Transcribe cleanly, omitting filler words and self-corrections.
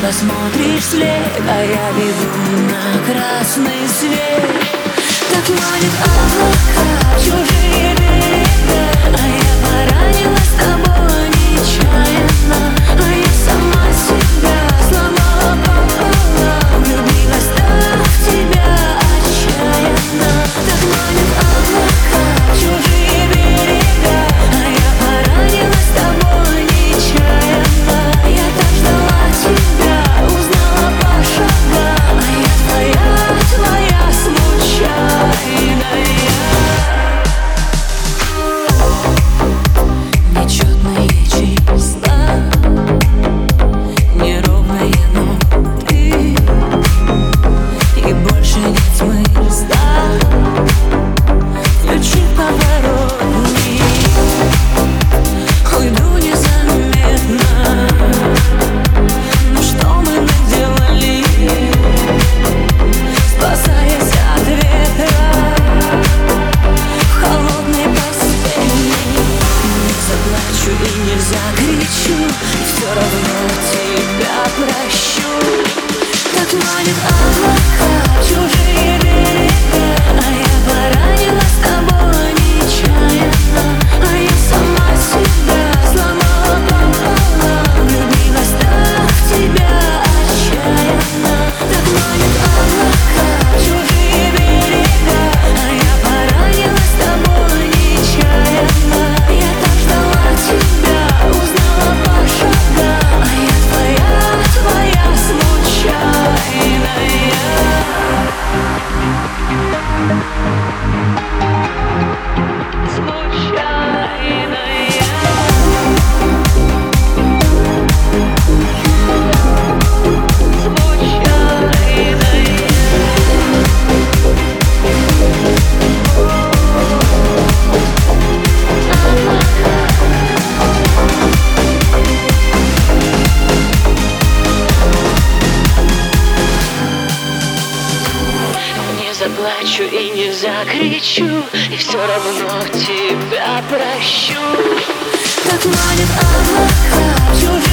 посмотришь вслед, а я бегу на красный свет. Так манит облака в чужие берега, а я поранилась с тобой нечаянно, а я сама себя сломала пополам, влюбилась так в тебя отчаянно. Так манит облака в чужие берега, а я поранилась с тобой нечаянно. Я так ждала тебя, узнала по шагам, а я твоя случайная. Нечетные числа, неровные ноты, и больше нет смысла. Включи поворотник, уйду незаметно. Ну что мы наделали, спасаясь от ветра в холодной постели? Не заплачу и не закричу, и все равно тебя прощу. Так манит облака в чужие берега, а я поранилась с тобой нечаянно, а я сама себя сломала пополам, влюбилась так в тебя отчаянно. Так манит облака в чужие берега, а я поранилась с тобой нечаянно. Я так ждала тебя, узнала по шагам, а я твоя случайная. Не заплачу и не закричу, и все равно тебя прощу. Так манит облака в чужие